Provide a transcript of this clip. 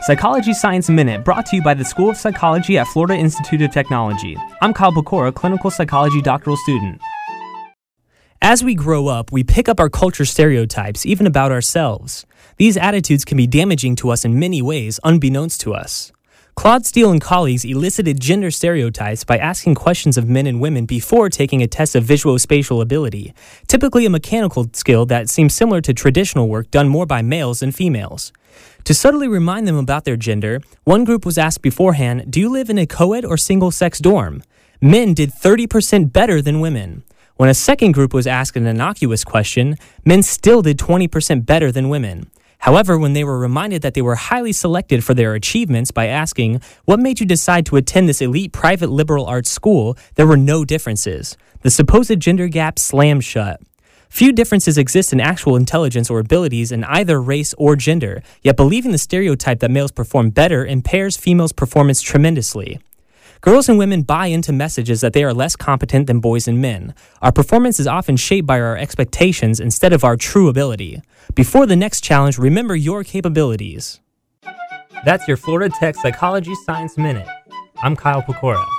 Psychology Science Minute, brought to you by the School of Psychology at Florida Institute of Technology. I'm Kyle Pecora, clinical psychology doctoral student. As we grow up, we pick up our culture stereotypes, even about ourselves. These attitudes can be damaging to us in many ways, unbeknownst to us. Claude Steele and colleagues elicited gender stereotypes by asking questions of men and women before taking a test of visuospatial ability, typically a mechanical skill that seems similar to traditional work done more by males than females. To subtly remind them about their gender, one group was asked beforehand, "Do you live in a co-ed or single-sex dorm?" Men did 30% better than women. When a second group was asked an innocuous question, men still did 20% better than women. However, when they were reminded that they were highly selected for their achievements by asking, "What made you decide to attend this elite private liberal arts school?" there were no differences. The supposed gender gap slammed shut. Few differences exist in actual intelligence or abilities in either race or gender, yet believing the stereotype that males perform better impairs females' performance tremendously. Girls and women buy into messages that they are less competent than boys and men. Our performance is often shaped by our expectations instead of our true ability. Before the next challenge, remember your capabilities. That's your Florida Tech Psychology Science Minute. I'm Kyle Pecora.